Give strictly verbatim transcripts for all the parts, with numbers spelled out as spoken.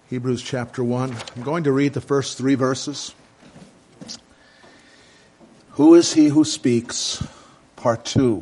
Hebrews chapter one. I'm going to read the first three verses. Who is he who speaks? Part two.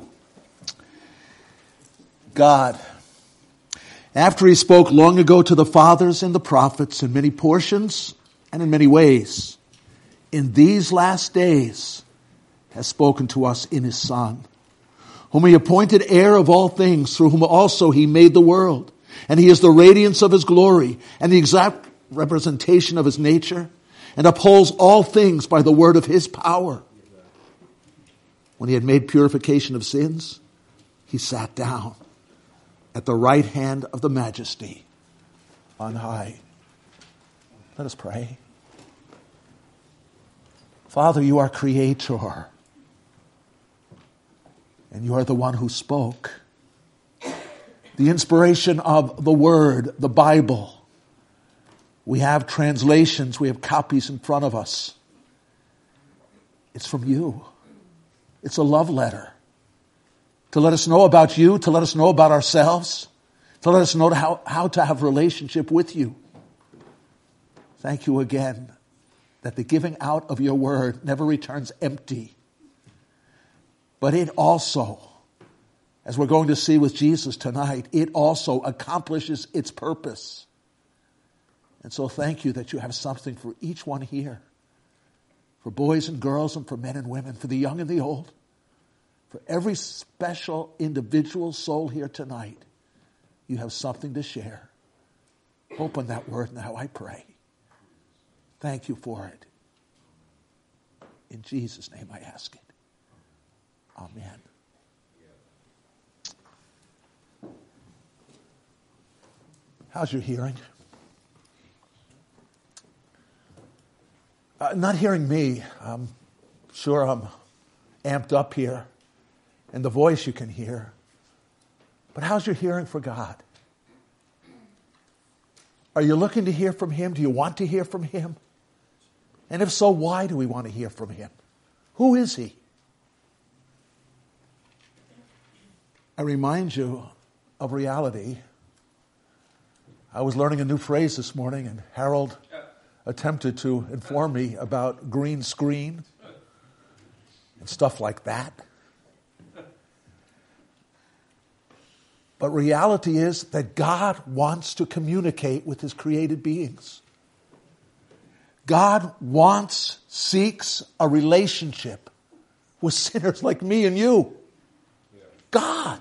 God, after he spoke long ago to the fathers and the prophets in many portions and in many ways, in these last days has spoken to us in his Son, whom he appointed heir of all things, through whom also he made the world. And he is the radiance of his glory and the exact representation of his nature, and upholds all things by the word of his power. When he had made purification of sins, he sat down at the right hand of the Majesty on high. Let us pray. Father, you are creator, and you are the one who spoke. The inspiration of the Word, the Bible. We have translations, we have copies in front of us. It's from you. It's a love letter. To let us know about you, to let us know about ourselves, to let us know how, how to have a relationship with you. Thank you again that the giving out of your Word never returns empty. But it also, as we're going to see with Jesus tonight, it also accomplishes its purpose. And so thank you that you have something for each one here. For boys and girls and for men and women, for the young and the old. For every special individual soul here tonight, you have something to share. Open that word now, I pray. Thank you for it. In Jesus' name I ask it. Amen. How's your hearing? Uh, not hearing me. I'm sure I'm amped up here. And the voice you can hear. But how's your hearing for God? Are you looking to hear from Him? Do you want to hear from Him? And if so, why do we want to hear from Him? Who is He? I remind you of reality. I was learning a new phrase this morning, and Harold attempted to inform me about green screen and stuff like that. But reality is that God wants to communicate with His created beings. God wants, seeks a relationship with sinners like me and you. God.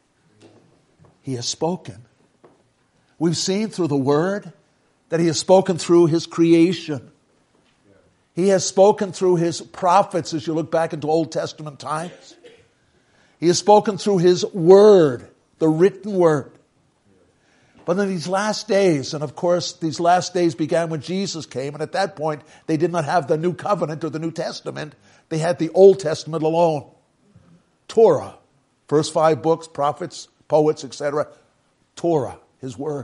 He has spoken. We've seen through the Word that He has spoken through His creation. He has spoken through His prophets as you look back into Old Testament times. He has spoken through His Word, the written Word. But in these last days, and of course these last days began when Jesus came, and at that point they did not have the New Covenant or the New Testament. They had the Old Testament alone. Torah, first five books, prophets, poets, et cetera. Torah, His Word.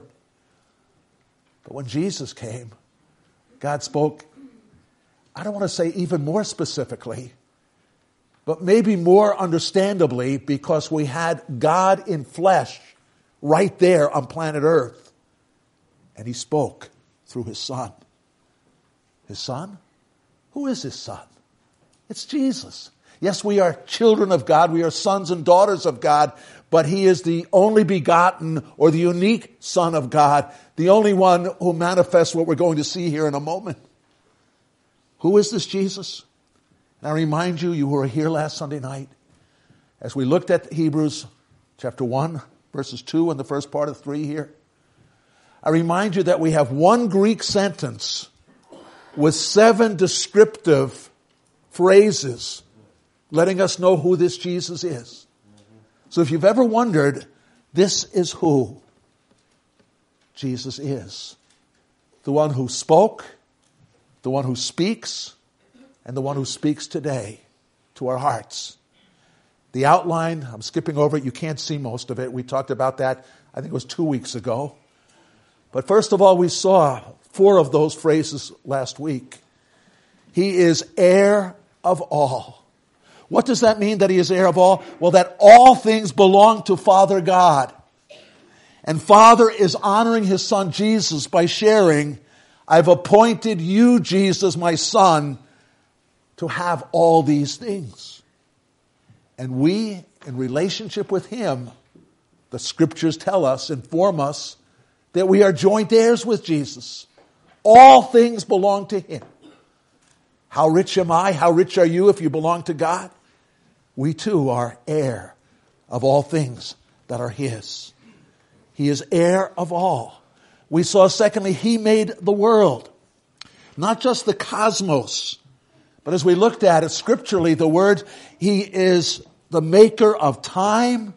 But when Jesus came, God spoke, I don't want to say even more specifically, but maybe more understandably, because we had God in flesh right there on planet Earth. And He spoke through His Son. His Son? Who is His Son? It's Jesus. Yes, we are children of God. We are sons and daughters of God. But He is the only begotten or the unique Son of God. The only one who manifests what we're going to see here in a moment. Who is this Jesus? And I remind you, you who were here last Sunday night, as we looked at Hebrews chapter one, verses two and the first part of three here. I remind you that we have one Greek sentence with seven descriptive phrases letting us know who this Jesus is. So if you've ever wondered, this is who Jesus is. The one who spoke, the one who speaks, and the one who speaks today to our hearts. The outline, I'm skipping over it. You can't see most of it. We talked about that, I think it was two weeks ago. But first of all, we saw four of those phrases last week. He is heir of all. What does that mean, that He is heir of all? Well, that all things belong to Father God. And Father is honoring his Son Jesus by sharing, I've appointed you, Jesus, my Son, to have all these things. And we, in relationship with him, the scriptures tell us, inform us, that we are joint heirs with Jesus. All things belong to him. How rich am I? How rich are you if you belong to God? We too are heir of all things that are his. He is heir of all. We saw, secondly, he made the world. Not just the cosmos, but as we looked at it scripturally, the word, he is the maker of time.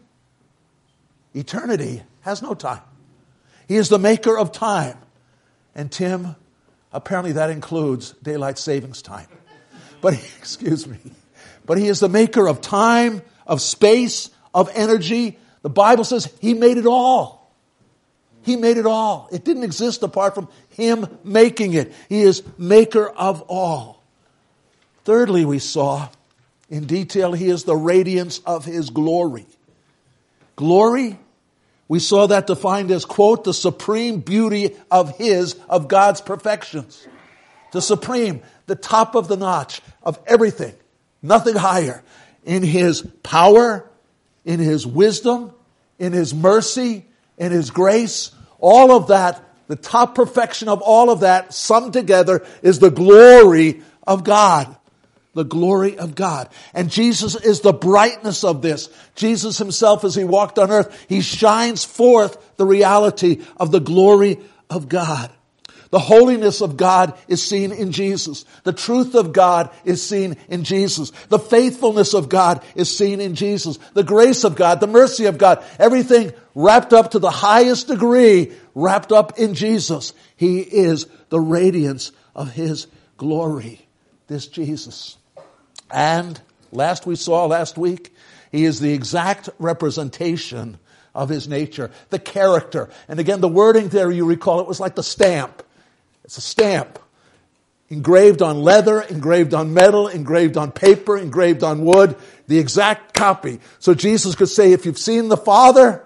Eternity has no time. He is the maker of time. And Tim, apparently that includes daylight savings time. But, excuse me, but he is the maker of time, of space, of energy. The Bible says he made it all. He made it all. It didn't exist apart from him making it. He is maker of all. Thirdly, we saw in detail, he is the radiance of his glory. Glory, we saw that defined as, quote, the supreme beauty of his, of God's perfections. The supreme, the top of the notch of everything. Nothing higher. In his power, in his wisdom, in his mercy, in his grace, all of that, the top perfection of all of that summed together is the glory of God. The glory of God. And Jesus is the brightness of this. Jesus himself, as he walked on earth, he shines forth the reality of the glory of God. The holiness of God is seen in Jesus. The truth of God is seen in Jesus. The faithfulness of God is seen in Jesus. The grace of God, the mercy of God, everything wrapped up to the highest degree, wrapped up in Jesus. He is the radiance of his glory. This Jesus. And last we saw last week, he is the exact representation of his nature, the character. And again, the wording there, you recall, it was like the stamp. It's a stamp. Engraved on leather, engraved on metal, engraved on paper, engraved on wood, the exact copy. So Jesus could say, if you've seen the Father,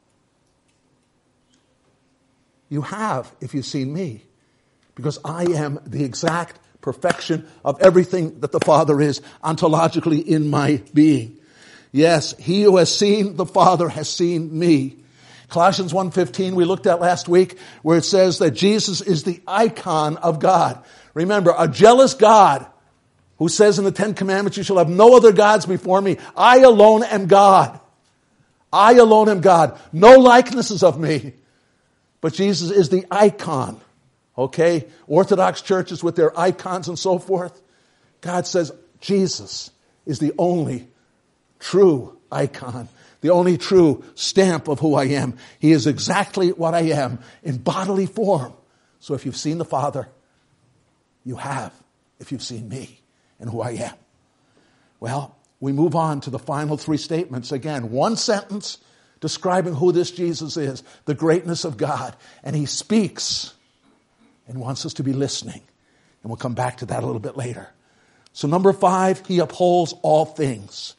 you have if you've seen me. Because I am the exact perfection of everything that the Father is ontologically in my being. Yes, he who has seen the Father has seen me. Colossians one fifteen we looked at last week, where it says that Jesus is the icon of God. Remember, a jealous God who says in the Ten Commandments, you shall have no other gods before me. I alone am God. I alone am God. No likenesses of me. But Jesus is the icon. Okay? Orthodox churches with their icons and so forth. God says Jesus is the only true icon. The only true stamp of who I am. He is exactly what I am in bodily form. So if you've seen the Father, you have if you've seen me and who I am. Well, we move on to the final three statements. Again, one sentence describing who this Jesus is, the greatness of God. And he speaks and wants us to be listening. And we'll come back to that a little bit later. So number five, he upholds all things.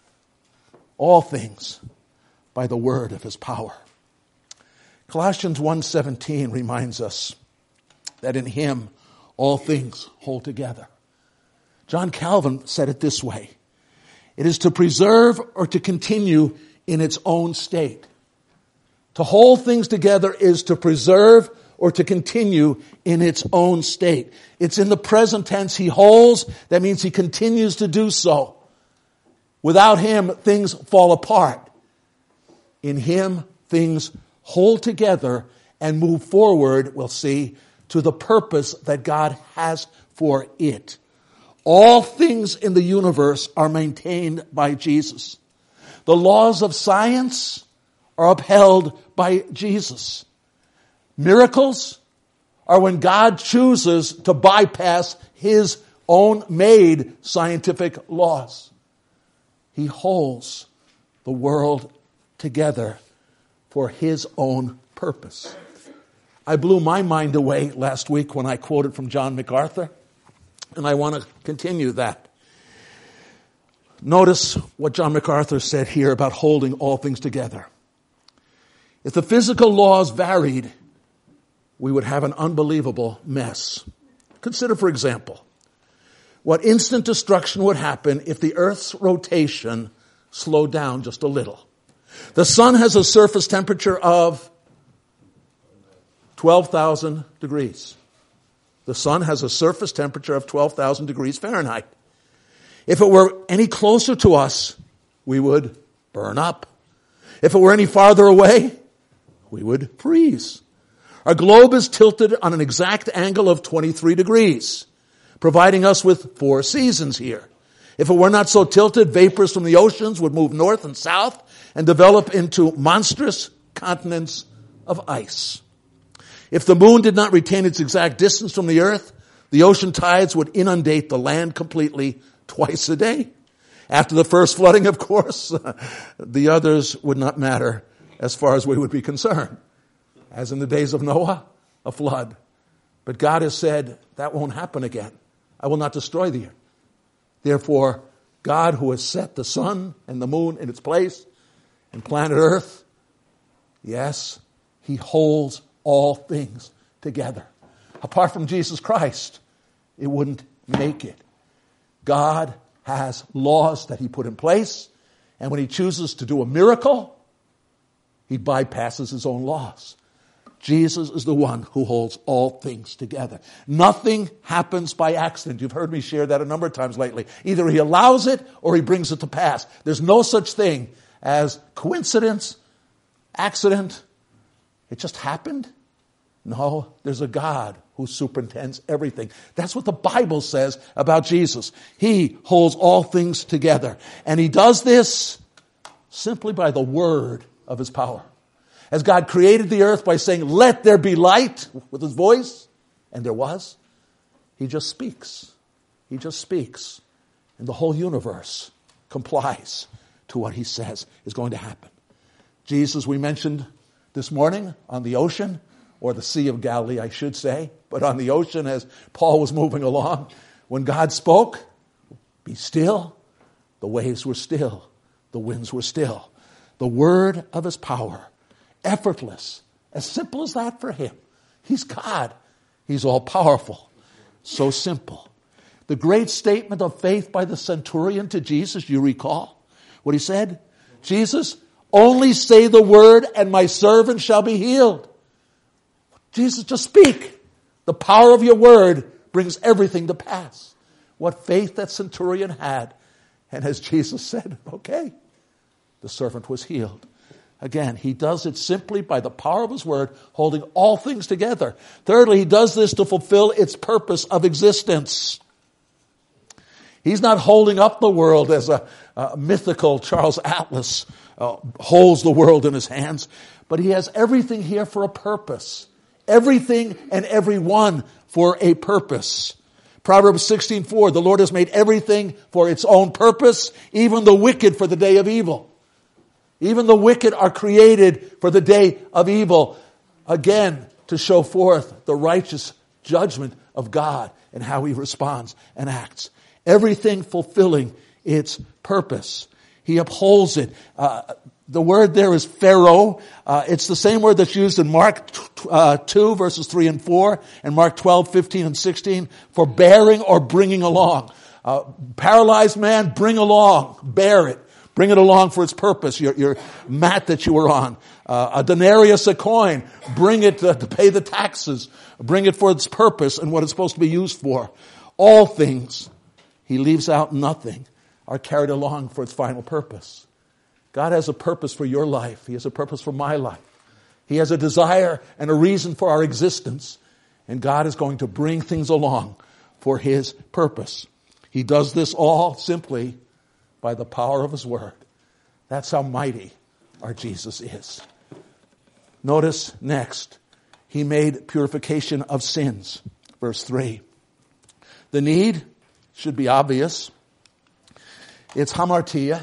All things by the word of his power. Colossians one seventeen reminds us that in him all things hold together. John Calvin said it this way. It is to preserve or to continue in its own state. To hold things together is to preserve or to continue in its own state. It's in the present tense. He holds. That means he continues to do so. Without him, things fall apart. In him, things hold together and move forward, we'll see, to the purpose that God has for it. All things in the universe are maintained by Jesus. The laws of science are upheld by Jesus. Miracles are when God chooses to bypass his own made scientific laws. He holds the world together for his own purpose. I blew my mind away last week when I quoted from John MacArthur, and I want to continue that. Notice what John MacArthur said here about holding all things together. If the physical laws varied, we would have an unbelievable mess. Consider, for example, what instant destruction would happen if the Earth's rotation slowed down just a little. The sun has a surface temperature of twelve thousand degrees. The sun has a surface temperature of twelve thousand degrees Fahrenheit. If it were any closer to us, we would burn up. If it were any farther away, we would freeze. Our globe is tilted on an exact angle of twenty-three degrees, providing us with four seasons here. If it were not so tilted, vapors from the oceans would move north and south and develop into monstrous continents of ice. If the moon did not retain its exact distance from the earth, the ocean tides would inundate the land completely twice a day. After the first flooding, of course, the others would not matter as far as we would be concerned. As in the days of Noah, a flood. But God has said, that won't happen again. I will not destroy the earth. Therefore, God, who has set the sun and the moon in its place and planet Earth, yes, he holds all things together. Apart from Jesus Christ, it wouldn't make it. God has laws that he put in place, and when he chooses to do a miracle, he bypasses his own laws. Jesus is the one who holds all things together. Nothing happens by accident. You've heard me share that a number of times lately. Either he allows it or he brings it to pass. There's no such thing as coincidence, accident. It just happened. No, there's a God who superintends everything. That's what the Bible says about Jesus. He holds all things together. And he does this simply by the word of his power. As God created the earth by saying, let there be light, with his voice, and there was, he just speaks. He just speaks. And the whole universe complies to what he says is going to happen. Jesus, we mentioned this morning on the ocean, or the Sea of Galilee, I should say, but on the ocean as Paul was moving along, when God spoke, be still, the waves were still, the winds were still. The word of his power, effortless, as simple as that for him. He's God. He's all powerful. So simple. The great statement of faith by the centurion to Jesus, you recall what he said? Jesus, only say the word and my servant shall be healed. Jesus, just speak. The power of your word brings everything to pass. What faith that centurion had. And as Jesus said, okay, the servant was healed. Again, he does it simply by the power of his word, holding all things together. Thirdly, he does this to fulfill its purpose of existence. He's not holding up the world as a, a mythical Charles Atlas uh, holds the world in his hands, but he has everything here for a purpose. Everything and everyone for a purpose. Proverbs sixteen four, the Lord has made everything for its own purpose, even the wicked for the day of evil. Even the wicked are created for the day of evil. Again, to show forth the righteous judgment of God and how he responds and acts. Everything fulfilling its purpose. He upholds it. Uh, the word there is pharaoh. Uh, it's the same word that's used in Mark uh, two, verses three and four, and Mark twelve, fifteen and sixteen, for bearing or bringing along. Uh, paralyzed man, bring along, bear it. Bring it along for its purpose, your, your mat that you were on. Uh, a denarius, a coin. Bring it to, to pay the taxes. Bring it for its purpose and what it's supposed to be used for. All things, he leaves out nothing, are carried along for its final purpose. God has a purpose for your life. He has a purpose for my life. He has a desire and a reason for our existence. And God is going to bring things along for his purpose. He does this all simply by the power of his word. That's how mighty our Jesus is. Notice next, he made purification of sins. Verse three. The need should be obvious. It's hamartia.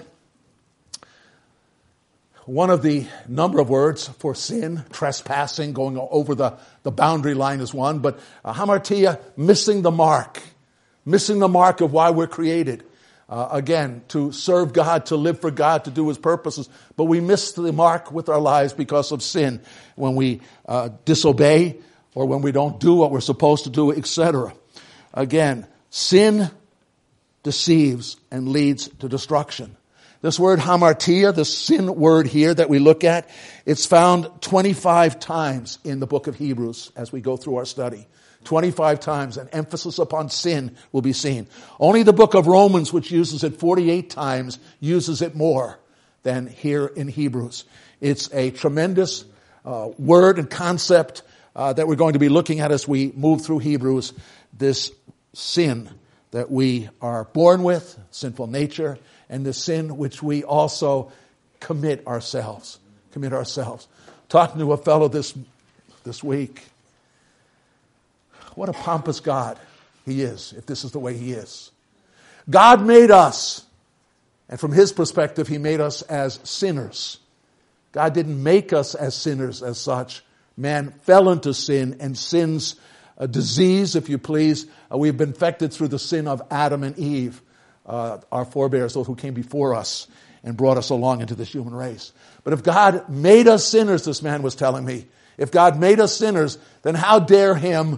One of the number of words for sin, trespassing, going over the, the boundary line is one, but uh, hamartia, missing the mark. Missing the mark of why we're created. Uh, again, to serve God, to live for God, to do His purposes. But we miss the mark with our lives because of sin. When we uh, disobey or when we don't do what we're supposed to do, et cetera. Again, sin deceives and leads to destruction. This word hamartia, the sin word here that we look at, it's found twenty-five times in the book of Hebrews as we go through our study. twenty-five times, an emphasis upon sin will be seen. Only the book of Romans, which uses it forty-eight times, uses it more than here in Hebrews. It's a tremendous uh, word and concept uh, that we're going to be looking at as we move through Hebrews. This sin that we are born with, sinful nature, and the sin which we also commit ourselves. Commit ourselves. Talking to a fellow this this week. What a pompous God He is, if this is the way He is. God made us, and from His perspective, He made us as sinners. God didn't make us as sinners as such. Man fell into sin, and sin's a disease, if you please. Uh, we've been infected through the sin of Adam and Eve, uh, our forebears, those who came before us and brought us along into this human race. But if God made us sinners, this man was telling me, if God made us sinners, then how dare Him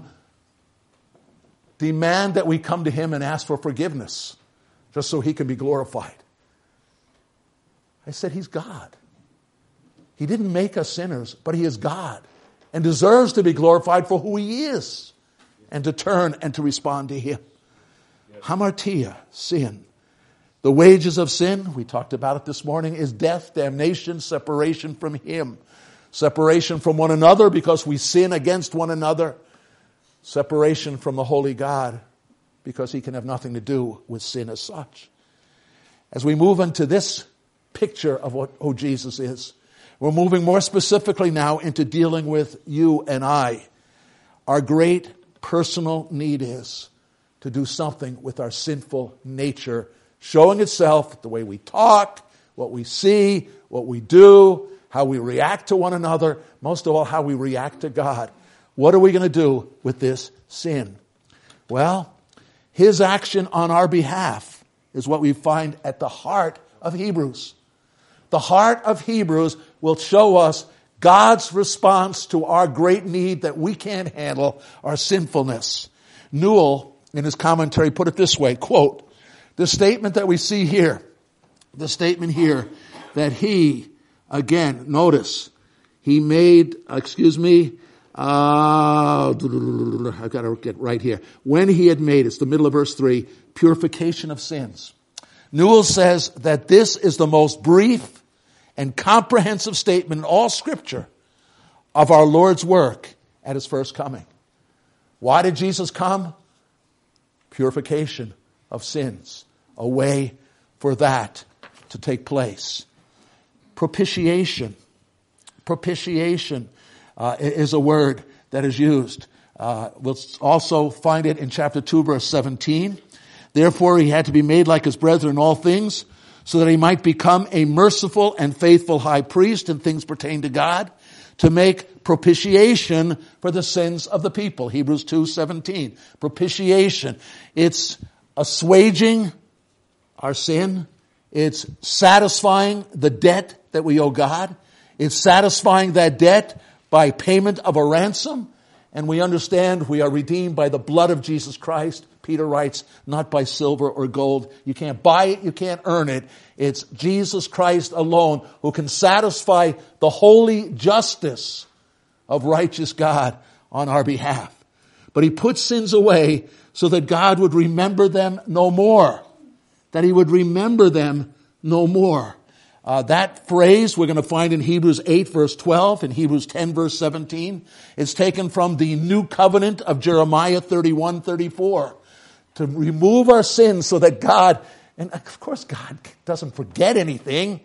demand that we come to Him and ask for forgiveness just so He can be glorified? I said, He's God. He didn't make us sinners, but He is God and deserves to be glorified for who He is and to turn and to respond to Him. Hamartia, sin. The wages of sin, we talked about it this morning, is death, damnation, separation from Him. Separation from one another because we sin against one another. Separation from the holy God because He can have nothing to do with sin as such. As we move into this picture of what who Jesus is, we're moving more specifically now into dealing with you and I. Our great personal need is to do something with our sinful nature, showing itself the way we talk, what we see, what we do, how we react to one another, most of all, how we react to God. What are we going to do with this sin? Well, His action on our behalf is what we find at the heart of Hebrews. The heart of Hebrews will show us God's response to our great need that we can't handle, our sinfulness. Newell, in his commentary, put it this way, quote, the statement that we see here, the statement here that He, again, notice, He made, excuse me, uh, I've got to get right here. When He had made, it's the middle of verse three, purification of sins. Newell says that this is the most brief and comprehensive statement in all Scripture of our Lord's work at His first coming. Why did Jesus come? Purification of sins. A way for that to take place. Propitiation. Propitiation uh, is a word that is used. Uh, we'll also find it in chapter two, verse seventeen. Therefore He had to be made like His brethren in all things, so that He might become a merciful and faithful high priest in things pertaining to God, to make propitiation for the sins of the people. Hebrews two seventeen. Propitiation. It's assuaging our sin. It's satisfying the debt that we owe God. It's satisfying that debt by payment of a ransom. And we understand we are redeemed by the blood of Jesus Christ. Peter writes, not by silver or gold. You can't buy it, you can't earn it. It's Jesus Christ alone who can satisfy the holy justice of righteous God on our behalf. But He put sins away so that God would remember them no more. That He would remember them no more. Uh, that phrase we're going to find in Hebrews eight verse twelve, in Hebrews ten verse seventeen. It's taken from the new covenant of Jeremiah thirty-one thirty-four. To remove our sins so that God, and of course God doesn't forget anything,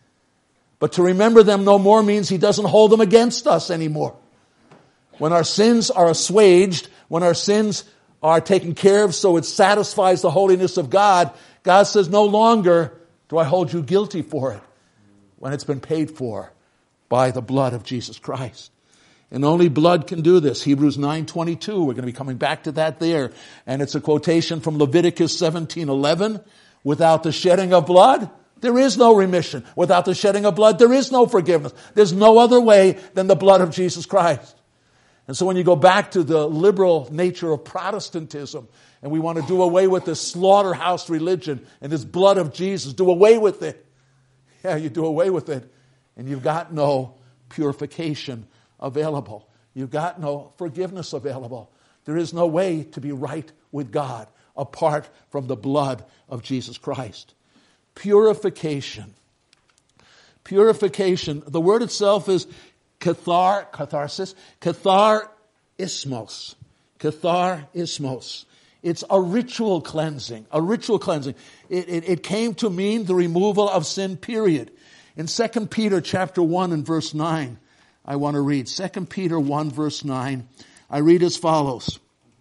but to remember them no more means He doesn't hold them against us anymore. When our sins are assuaged, when our sins are taken care of so it satisfies the holiness of God, God says, no longer do I hold you guilty for it, when it's been paid for by the blood of Jesus Christ. And only blood can do this. Hebrews nine twenty-two, we're going to be coming back to that there. And it's a quotation from Leviticus seventeen eleven, Without the shedding of blood, there is no remission. Without the shedding of blood, there is no forgiveness. There's no other way than the blood of Jesus Christ. And so when you go back to the liberal nature of Protestantism, and we want to do away with this slaughterhouse religion and this blood of Jesus, do away with it. Yeah, you do away with it, and you've got no purification available. You've got no forgiveness available. There is no way to be right with God apart from the blood of Jesus Christ. Purification. Purification. The word itself is kathar, catharsis, katharismos. Katharismos. It's a ritual cleansing, a ritual cleansing. It, it, it came to mean the removal of sin, period. In Second Peter chapter one and verse nine, I want to read. Second Peter one verse nine, I read as follows.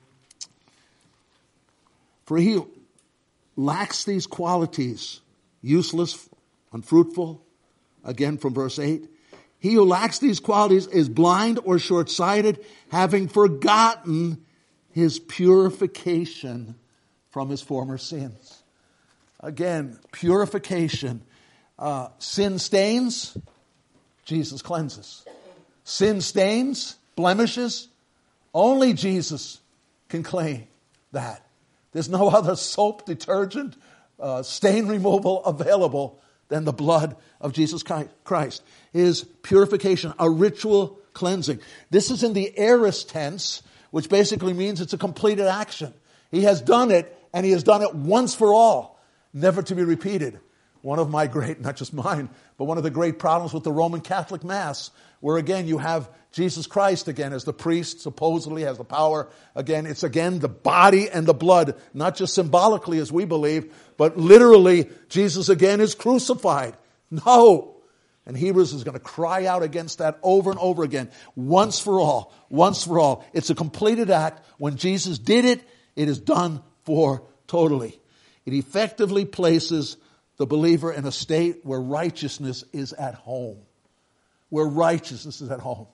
For he lacks these qualities, useless, unfruitful, again from verse eight. He who lacks these qualities is blind or short-sighted, having forgotten his purification from his former sins. Again, purification. Uh, sin stains, Jesus cleanses. Sin stains, blemishes, only Jesus can claim that. There's no other soap, detergent, uh, stain removal available than the blood of Jesus Christ. His purification, a ritual cleansing. This is in the aorist tense, which basically means it's a completed action. He has done it, and he has done it once for all, never to be repeated. One of my great, not just mine, but one of the great problems with the Roman Catholic Mass, where again you have Jesus Christ again as the priest, supposedly has the power. Again, it's again the body and the blood, not just symbolically as we believe, but literally Jesus again is crucified. No. And Hebrews is going to cry out against that over and over again. Once for all. Once for all. It's a completed act. When Jesus did it, it is done for totally. It effectively places the believer in a state where righteousness is at home. Where righteousness is at home.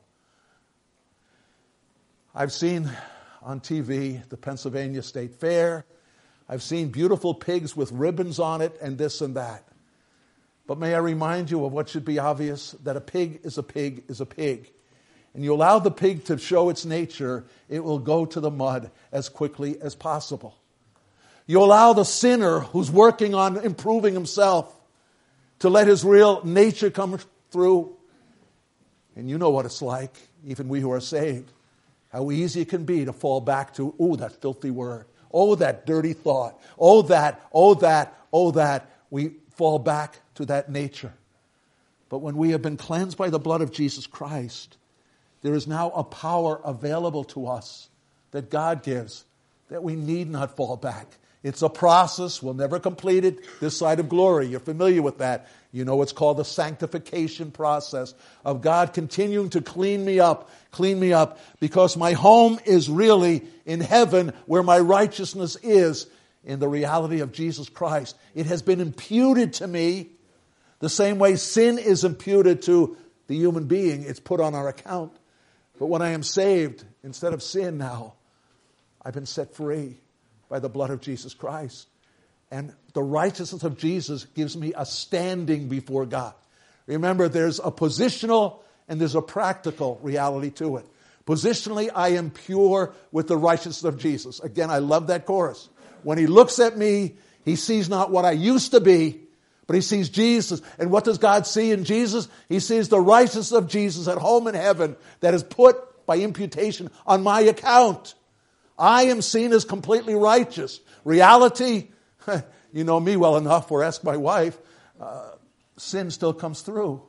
I've seen on T V the Pennsylvania State Fair. I've seen beautiful pigs with ribbons on it and this and that. But may I remind you of what should be obvious, that a pig is a pig is a pig. And you allow the pig to show its nature, it will go to the mud as quickly as possible. You allow the sinner who's working on improving himself to let his real nature come through. And you know what it's like, even we who are saved, how easy it can be to fall back to, oh, that filthy word. Oh, that dirty thought. Oh, that, oh, that, oh, that. We fall back to that nature. But when we have been cleansed by the blood of Jesus Christ, there is now a power available to us that God gives that we need not fall back. It's a process. We'll never complete it this side of glory. You're familiar with that. You know it's called the sanctification process of God continuing to clean me up, clean me up, because my home is really in heaven where my righteousness is in the reality of Jesus Christ. It has been imputed to me the same way sin is imputed to the human being. It's put on our account. But when I am saved, instead of sin now, I've been set free by the blood of Jesus Christ. And the righteousness of Jesus gives me a standing before God. Remember, there's a positional and there's a practical reality to it. Positionally, I am pure with the righteousness of Jesus. Again, I love that chorus. When he looks at me, he sees not what I used to be, but he sees Jesus. And what does God see in Jesus? He sees the righteousness of Jesus at home in heaven that is put by imputation on my account. I am seen as completely righteous. Reality, you know me well enough, or ask my wife, uh, sin still comes through.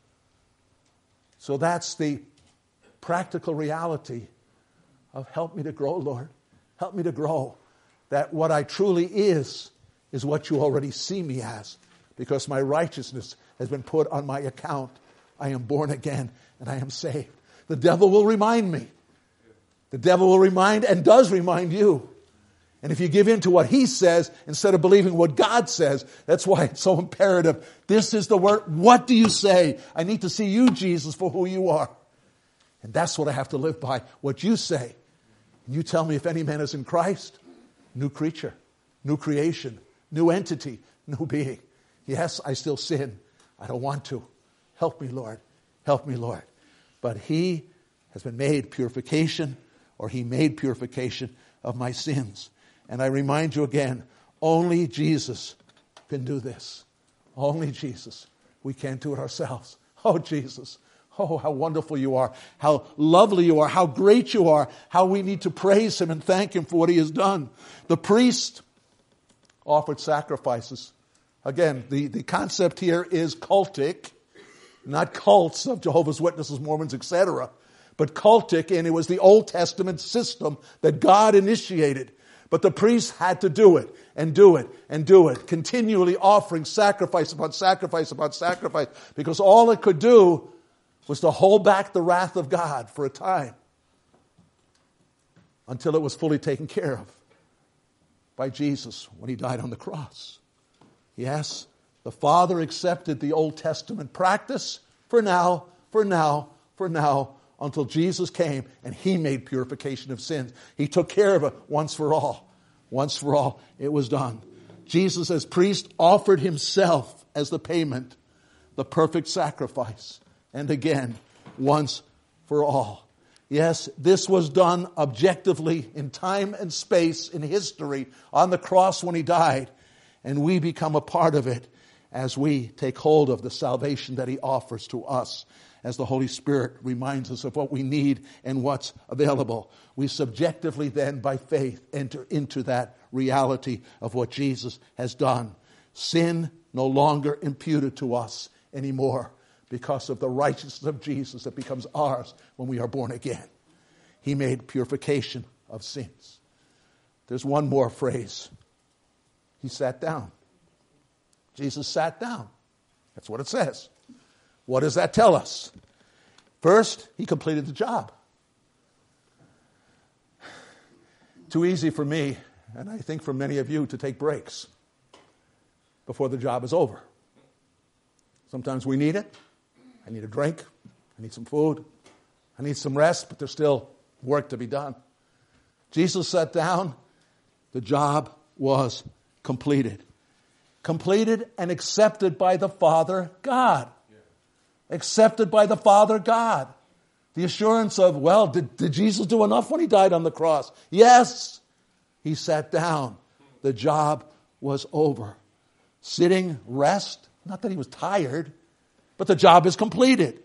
So that's the practical reality of help me to grow, Lord. Help me to grow. That what I truly is, is what you already see me as. Because my righteousness has been put on my account. I am born again and I am saved. The devil will remind me. The devil will remind and does remind you. And if you give in to what he says instead of believing what God says, that's why it's so imperative. This is the word. What do you say? I need to see you, Jesus, for who you are. And that's what I have to live by. What you say. And you tell me if any man is in Christ, new creature, new creation, new entity, new being. Yes, I still sin. I don't want to. Help me, Lord. Help me, Lord. But he has been made purification, or he made purification of my sins. And I remind you again, only Jesus can do this. Only Jesus. We can't do it ourselves. Oh, Jesus. Oh, how wonderful you are. How lovely you are. How great you are. How we need to praise him and thank him for what he has done. The priest offered sacrifices. Again, the, the concept here is cultic, not cults of Jehovah's Witnesses, Mormons, et cetera, but cultic, and it was the Old Testament system that God initiated. But the priests had to do it, and do it, and do it, continually offering sacrifice upon sacrifice upon sacrifice, because all it could do was to hold back the wrath of God for a time until it was fully taken care of by Jesus when he died on the cross. Yes, the Father accepted the Old Testament practice for now, for now, for now, until Jesus came and he made purification of sins. He took care of it once for all. Once for all, it was done. Jesus as priest offered himself as the payment, the perfect sacrifice. And again, once for all. Yes, this was done objectively in time and space, in history, on the cross when he died. And we become a part of it as we take hold of the salvation that he offers to us, as the Holy Spirit reminds us of what we need and what's available. We subjectively then, by faith, enter into that reality of what Jesus has done. Sin no longer imputed to us anymore because of the righteousness of Jesus that becomes ours when we are born again. He made purification of sins. There's one more phrase. He sat down. Jesus sat down. That's what it says. What does that tell us? First, he completed the job. Too easy for me, and I think for many of you, to take breaks before the job is over. Sometimes we need it. I need a drink. I need some food. I need some rest, but there's still work to be done. Jesus sat down. The job was completed. Completed and accepted by the Father God. Accepted by the Father God. The assurance of, well, did, did Jesus do enough when he died on the cross? Yes. He sat down. The job was over. Sitting, rest. Not that he was tired, but the job is completed.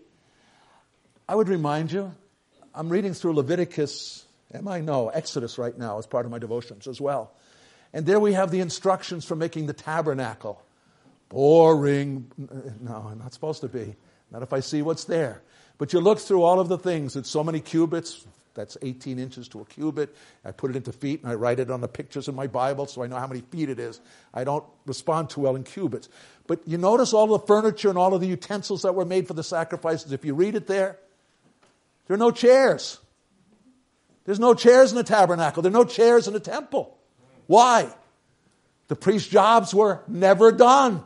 I would remind you, I'm reading through Leviticus, am I? No, Exodus right now as part of my devotions as well. And there we have the instructions for making the tabernacle. Boring. No, I'm not supposed to be. Not if I see what's there. But you look through all of the things. It's so many cubits. That's eighteen inches to a cubit. I put it into feet and I write it on the pictures in my Bible so I know how many feet it is. I don't respond too well in cubits. But you notice all the furniture and all of the utensils that were made for the sacrifices. If you read it there, there are no chairs. There's no chairs in the tabernacle. There are no chairs in the temple. Why? The priest's jobs were never done.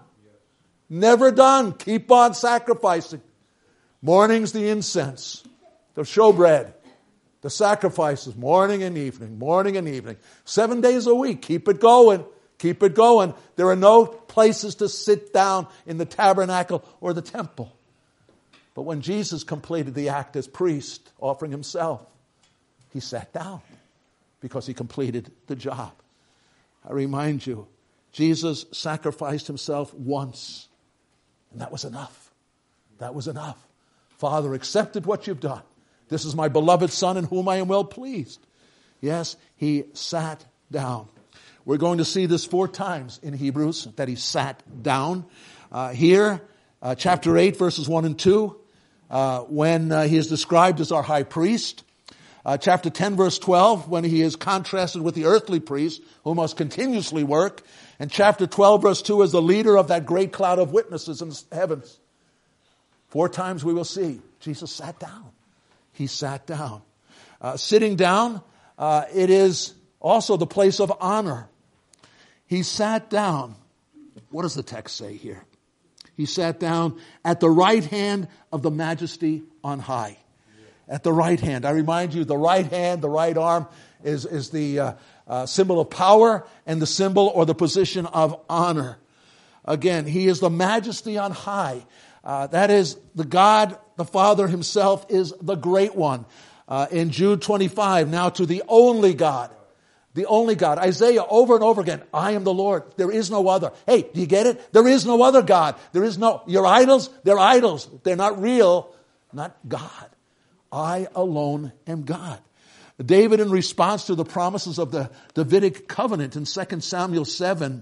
Never done. Keep on sacrificing. Morning's the incense, the showbread, the sacrifices, morning and evening, morning and evening. Seven days a week. Keep it going. Keep it going. There are no places to sit down in the tabernacle or the temple. But when Jesus completed the act as priest, offering himself, he sat down because he completed the job. I remind you, Jesus sacrificed himself once, and that was enough. That was enough. Father, accepted what you've done. This is my beloved Son in whom I am well pleased. Yes, he sat down. We're going to see this four times in Hebrews, that he sat down. Uh, here, uh, chapter eight, verses one and two, uh, when uh, he is described as our high priest. Uh, chapter ten, verse twelve, when he is contrasted with the earthly priest who must continuously work. And chapter twelve, verse two, as the leader of that great cloud of witnesses in the heavens. Four times we will see Jesus sat down. He sat down. Uh, sitting down, uh, it is also the place of honor. He sat down. What does the text say here? He sat down at the right hand of the Majesty on high. At the right hand. I remind you, the right hand, the right arm, is, is the uh, uh, symbol of power and the symbol or the position of honor. Again, he is the majesty on high. Uh, that is, the God, the Father himself is the great one. Uh, in Jude twenty-five, now to the only God. The only God. Isaiah over and over again, I am the Lord. There is no other. Hey, do you get it? There is no other God. There is no, your idols, they're idols. They're not real, not God. I alone am God. David, in response to the promises of the Davidic covenant in Second Samuel seven,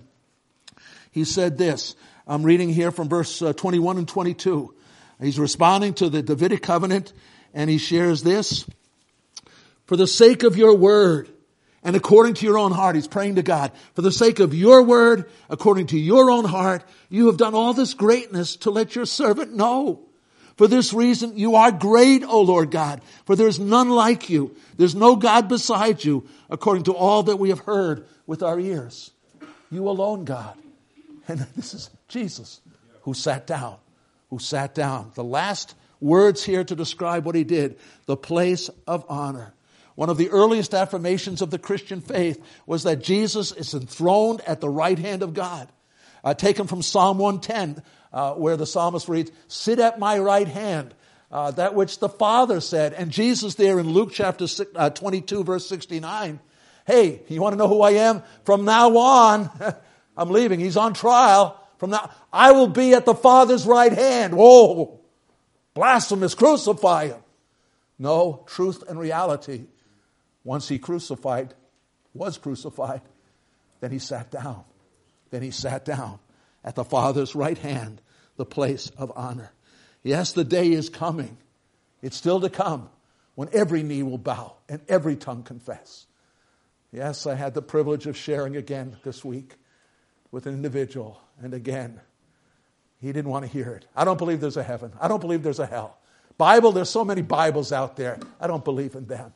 he said this. I'm reading here from verse twenty-one and twenty-two. He's responding to the Davidic covenant, and he shares this. For the sake of your word, and according to your own heart, he's praying to God. For the sake of your word, according to your own heart, you have done all this greatness to let your servant know. For this reason, you are great, O Lord God, for there is none like you. There's no God beside you, according to all that we have heard with our ears. You alone, God. And this is Jesus who sat down, who sat down. The last words here to describe what he did, the place of honor. One of the earliest affirmations of the Christian faith was that Jesus is enthroned at the right hand of God. Uh, taken from Psalm one ten, uh, where the psalmist reads, sit at my right hand, uh, that which the Father said. And Jesus there in Luke chapter twenty-two, verse sixty-nine, hey, you want to know who I am? From now on, I'm leaving. He's on trial. From now, I will be at the Father's right hand. Whoa, blasphemous, crucify him. No, truth and reality. Once he crucified, was crucified, then he sat down. Then he sat down at the Father's right hand, the place of honor. Yes, the day is coming. It's still to come when every knee will bow and every tongue confess. Yes, I had the privilege of sharing again this week with an individual. And again, he didn't want to hear it. I don't believe there's a heaven. I don't believe there's a hell. Bible, there's so many Bibles out there. I don't believe in them.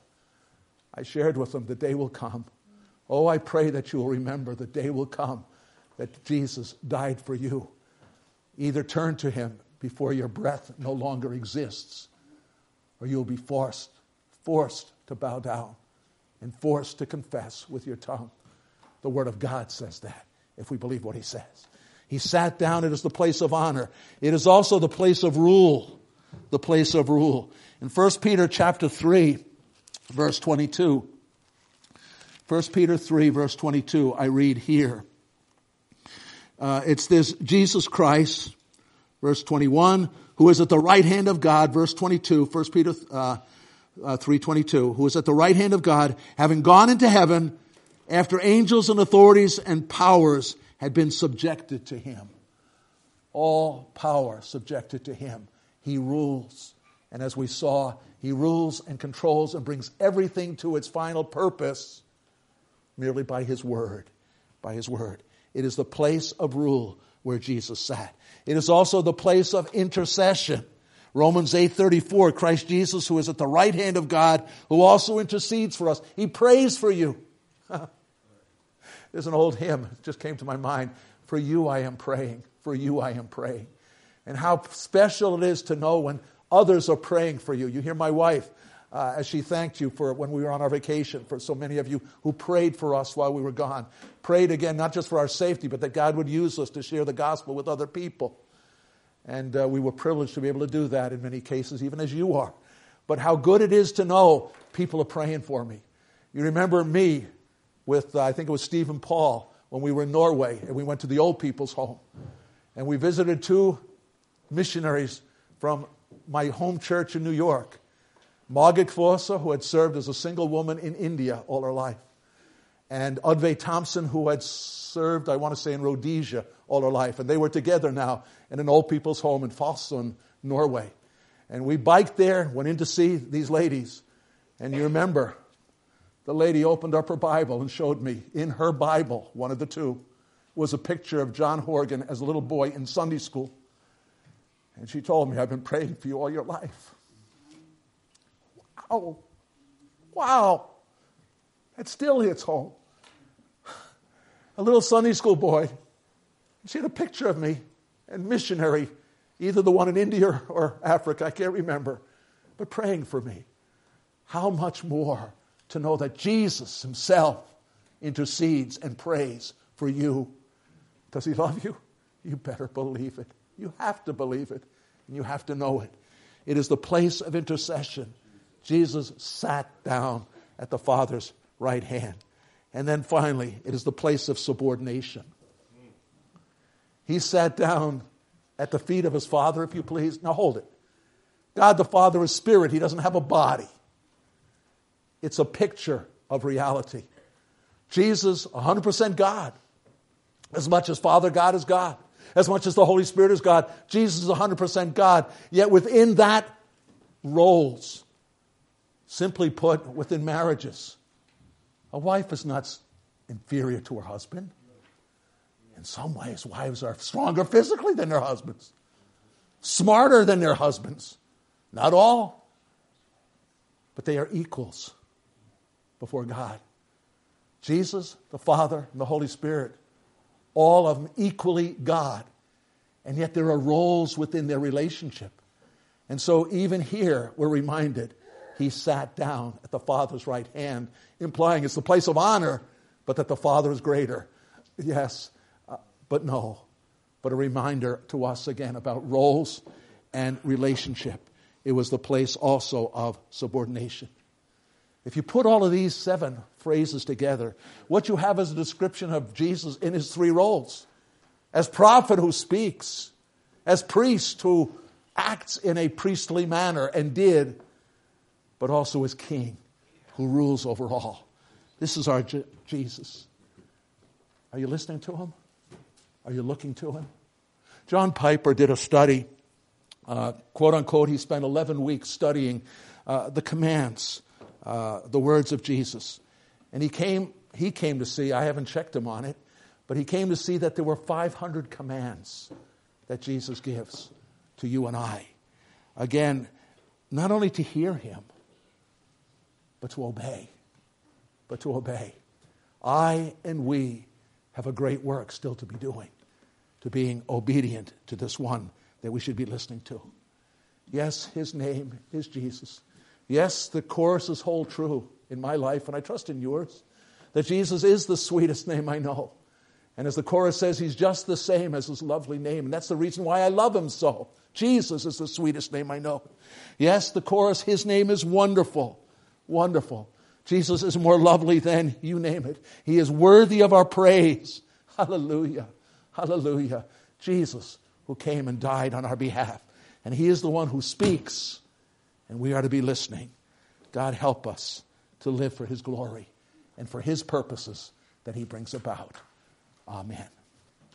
I shared with them, the day will come. Oh, I pray that you will remember the day will come that Jesus died for you. Either turn to him before your breath no longer exists, or you'll be forced, forced to bow down and forced to confess with your tongue. The Word of God says that, if we believe what he says. He sat down. It is the place of honor. It is also the place of rule. The place of rule. In First Peter chapter three, verse twenty-two. First Peter three, verse twenty-two, I read here. Uh, it's this Jesus Christ, verse twenty-one, who is at the right hand of God, verse twenty-two, First Peter uh, uh, three twenty-two, who is at the right hand of God, having gone into heaven after angels and authorities and powers had been subjected to him. All power subjected to him. He rules. And as we saw, he rules and controls and brings everything to its final purpose merely by his word. By his word. It is the place of rule where Jesus sat. It is also the place of intercession. Romans eight thirty-four, Christ Jesus, who is at the right hand of God, who also intercedes for us. He prays for you. There's an old hymn that just came to my mind. For you I am praying. For you I am praying. And how special it is to know when others are praying for you. You hear my wife uh, as she thanked you for when we were on our vacation, for so many of you who prayed for us while we were gone. Prayed again, not just for our safety, but that God would use us to share the gospel with other people. And uh, we were privileged to be able to do that in many cases, even as you are. But how good it is to know people are praying for me. You remember me with, uh, I think it was Steve and Paul, when we were in Norway, and we went to the old people's home. And we visited two missionaries from my home church in New York. Margit Fossa, who had served as a single woman in India all her life. And Udve Thompson, who had served, I want to say, in Rhodesia all her life. And they were together now in an old people's home in Fossund, Norway. And we biked there, went in to see these ladies. And you remember, the lady opened up her Bible and showed me, in her Bible, one of the two, was a picture of John Horgan as a little boy in Sunday school. And she told me, I've been praying for you all your life. Wow. Wow. It still hits home. A little Sunday school boy. She had a picture of me and missionary, either the one in India or Africa, I can't remember, but praying for me. How much more to know that Jesus himself intercedes and prays for you. Does he love you? You better believe it. You have to believe it, and you have to know it. It is the place of intercession. Jesus sat down at the Father's right hand. And then finally, it is the place of subordination. He sat down at the feet of his Father, if you please. Now hold it. God the Father is spirit. He doesn't have a body. It's a picture of reality. Jesus, one hundred percent God. As much as Father God is God. As much as the Holy Spirit is God. Jesus is one hundred percent God. Yet within that roles, simply put, within marriages, a wife is not inferior to her husband. In some ways, wives are stronger physically than their husbands. Smarter than their husbands. Not all. But they are equals before God. Jesus, the Father, and the Holy Spirit, all of them equally God. And yet there are roles within their relationship. And so even here, we're reminded, he sat down at the Father's right hand, implying it's the place of honor, but that the Father is greater. Yes, uh, but no. But a reminder to us again about roles and relationship. It was the place also of subordination. If you put all of these seven phrases together, what you have is a description of Jesus in his three roles. As prophet who speaks, as priest who acts in a priestly manner and did, but also as king who rules over all. This is our Je- Jesus. Are you listening to him? Are you looking to him? John Piper did a study, uh, quote unquote, he spent eleven weeks studying uh, the commands, uh, the words of Jesus. And he came, he came to see, I haven't checked him on it, but he came to see that there were five hundred commands that Jesus gives to you and I. Again, not only to hear him, but to obey. But to obey. I and we have a great work still to be doing, to being obedient to this one that we should be listening to. Yes, his name is Jesus. Yes, the choruses hold true in my life, and I trust in yours, that Jesus is the sweetest name I know. And as the chorus says, he's just the same as his lovely name. And that's the reason why I love him so. Jesus is the sweetest name I know. Yes, the chorus, his name is wonderful. Wonderful. Jesus is more lovely than you name it. He is worthy of our praise. Hallelujah. Hallelujah. Jesus, who came and died on our behalf. And he is the one who speaks. And we are to be listening. God help us to live for his glory and for his purposes that he brings about. Amen.